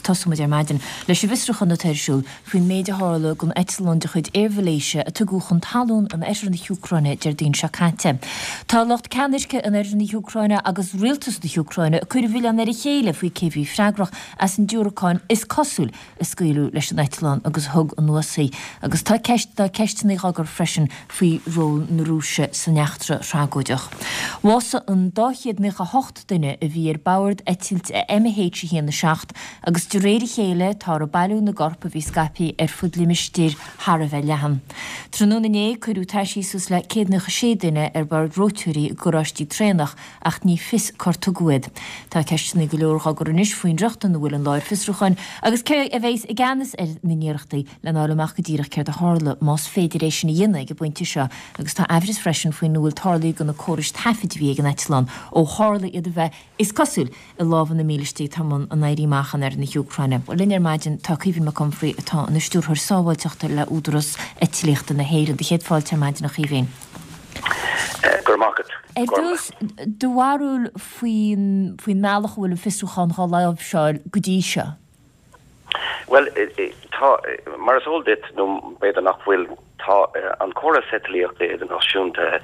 tosú ar maidin leis sé visrachan na teirsúil faoin méide hála gon Eitlán de chuid éirhléise a tuúchan talún an éan na Ucraine Jardín Shakante. Tá locht canisce an éan na Ucraine agus rialtas na Ucraine a chuir bhil an chéile faoi céhí freigrach as an dúraáin is cosúil is scaoilú leis an Eitlán agus thug an nuasaí agus tá ceistena agur freisin faoi ról na rúise san neachtra freagóideach. Wasa an 208 duine a bhí ar báird eitilt MH hí na seacht agus de réidir chéile tá a bailú na gorpa bhí scapi ar fud limistír Har a bheith lehan. Tróna né chuirú taisíús le 106 duine ar bar rótúirí goráistí trénach ach ní fis cortagúid. Tá ceistena go leor gur níos faoin dreachta na bhfuil an láir fisrúchain agus cé a bhééis i gceannas ar na níireachtaí le nálamach go dtíreach céir a hála más féidiréisina dhéana go buinte seo agus tá ehris freisin faoin nuil tálaí go na córis taifid bhí an Eitlán ó hála iad a bheith is cosúil i lábhan na mílistí tamán an éirí máchan ar na Ucraine. Ó linear maidin tá cíhí me comfrí atá na stúrthir sábhailteachta le údras eitiléachta na héireann de chéadfáilte maidin nach chihín. Gur market. Dus doharúil faoin nálach bhfuil an fisúchan há leibh seáil go dtí seo? Well, mar is dit no beidir nach bhfuil tá an choras eitiléachta iad an náisiúnta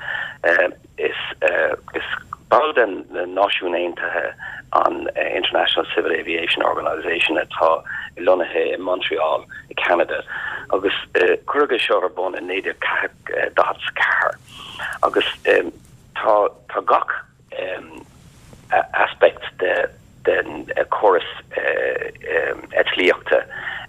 is báilden na náisiúnaontathe an International Civil Aviation Organization atá I lonathe in Montreal, in Canada. Agus chuige seo ar bun in néidir dat car. Agus tá gach aspect den chorus eitiléachta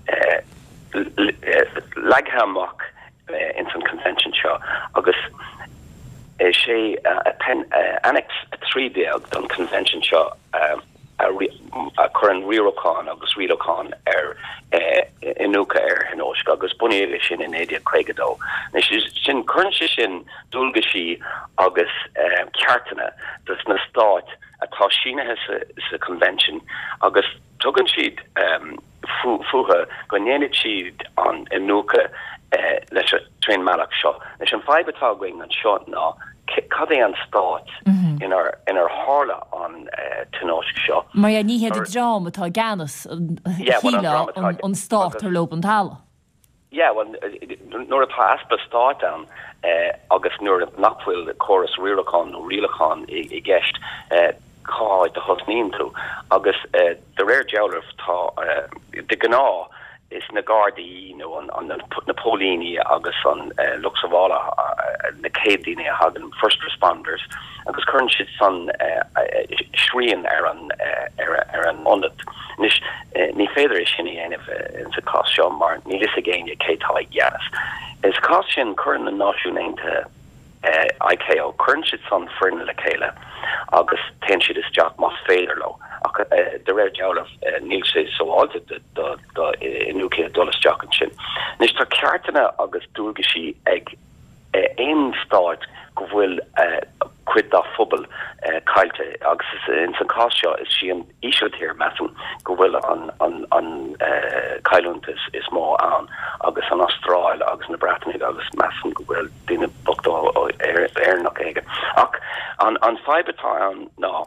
leaghamach in san convention seo agus sé annex 3 don convention seo a churan riocán agus riocán inúca hinóisc agus bunéile sin in éidir chuigadó. Sin chuintse sin dulgasí agus ceartainna dus na Stát atá sinathe sa convention agus tugann siad fuha go ndéanamh siad an inúca leis a train malach seo. Leis an faibatá going an seo ná cad é an Stát in our hála an tinóisc seo. Mar ní héad a drám atá ganas chéile an Stát ar lob an tala. Yeah, well, nuair atá aspa Stát an agus nuair nachfuil chorus riocán nó rialacán I gceist cá de thusníon tú agus de réir dealah tá de gná is na Gardaí an Napoleoni agus an Luxavala na cédaine a hagan first responders agus chuann siad san srían ar an ondat. Ní féidir is sin dhéanamh in sa cás seo mar ní is a géine cétá gheanas. Is cás sin chuann na náisiúnaonta ICAO chuann siad san foirne le chéile agus ten siad is deach más féidir lo. De réir dealah níl sé soáilte do inúcéad dolas deach an sin. Nis tá ceartainna agus dúrgasí ag éon Stát go bhfuil cuid dá phobal caiilte agus in san cás seo is sí an isiútíir mesan go bhfuil an caiilúnt is mó an agus an Austráil agus na Breatanig agus mesan go bhfuil duine bochtá éarnach éige. Ach an faibatá an ná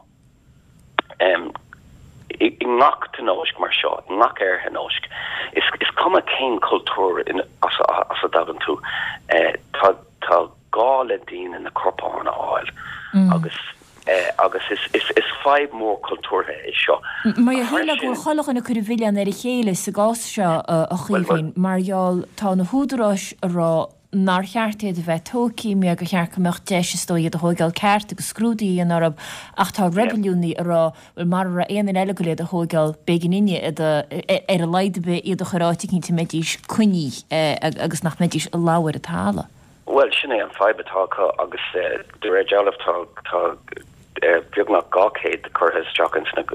I ngach tinóisc mar seo, ngach hinóisc is cuma céin cultúr as a dagan tú tá gá le dín in na corpána áil agus is 5 mór cultúrthe is seo. Mar héile go cholach na chuir bhilian ar chéile sa gás seo a chuhín marall tá na húdaráis rá nar chearttéad a bheith tócí mé go chearcameach deistóiad a hógáil ceart agus scrúdaí an arab ach tá rebelliúnaí ará bhfuil mar a éana eile go léad a hógáil beganíine ar a leidebe iad a choráiticinta medís cuní agus nach medís a láhar a tála. Well, sinné an faibatácha agus de réir dealah tá beagnach gácéad de chutha isteach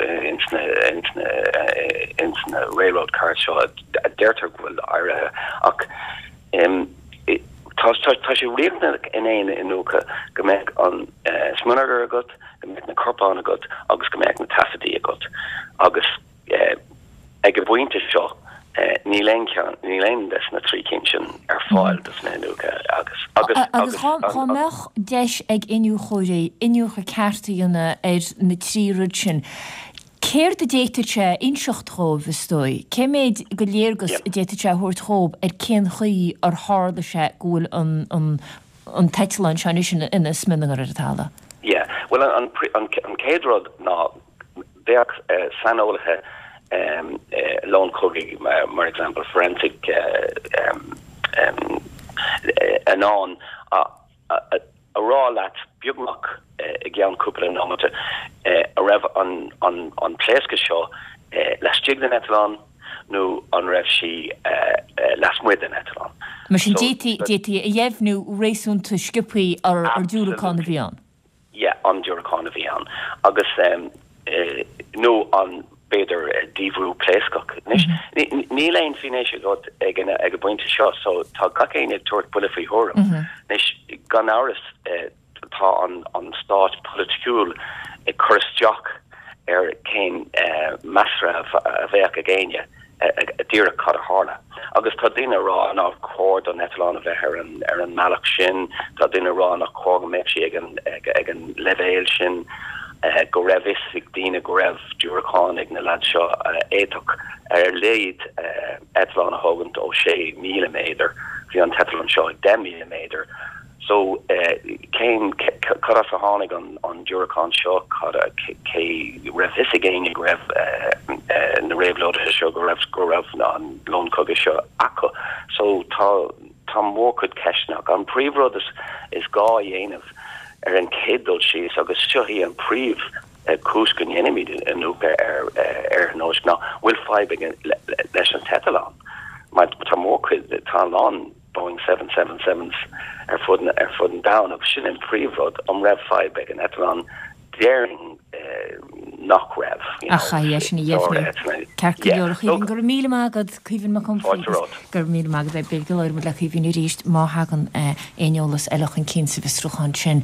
insna railroad car seo a deirtar bhfuil aire ach tá sé riamna in éine inúcha go méid an smunagar agat, go méid na corpáin agat agus go méid na tasadí agat agus ag go bhainte seo ní léon des na trí sin ar fáil dus na inúcha agus chámech deis ag inniu chóiré inniucha ceartaíonna ar na trí rud sin Céir de déiteirte inseochtthóibh stoi, cé méid go léargus déiteirte thuirthóib cén chuí ar hála se gúil an teitlein seanú sin ina sminningar ar atala? Yeah, well an céadrod ná bheach sanolaithe lón cogig, mar example, forensic anán a rá leat beagach I gceann cúpla nómata a raibh an pléasca seo leis stigla Etalán nó an raibh si leis muid an Etalán. Mar sin déti a dhéhnú rééisúnta scipaí ar dúracán a bhíán? Yeah, an dúracán a bhíán. Agus nó an beidir díomhrú pléascach. Ní leon finéis got ag a buinte seo, so tá gacéine tuairt bula faoi thuaim. Nis gan áras tá an stát politicúil I chusteach céin measra a bheith a géine a ddíra cad a hála. Agus tá duine rá an á cód an Etalán a bheith ar an mealach sin, tá duine rá an á cóga méid si ag an levéil sin, go raibh isig díine go raibh dúracán ag na lad seo éach ar léad Etalán a thugant ó 6,000 méadar, bhí an Etalán seo ag 10,000 méadar. So céim cara a tháinig an dúracán seo cara cé raibh isig éine go raibh na réabhlóide seo go raibh an lón coga seo acu. So tá mór chud ceisneach. An príomhród is gá dhéanamh ar an cédul síos agus seohí an príomh cúscan dhéanaimiid nó ar nóis ná bhfuil fáib leis an Etalán. Má tá mór chud tá lán Boeing 777s ar fudden down of sin in príomhród raibh fáib ag an Etalán daring nach raibh. Acha, sin I dhéifnú. Cearcaíoch hín gur míle mágad chuhann mac gur míle mágad ag beag go leir le chuhín ríist má hagan éolalas eilech an 15 bhístruchan sin.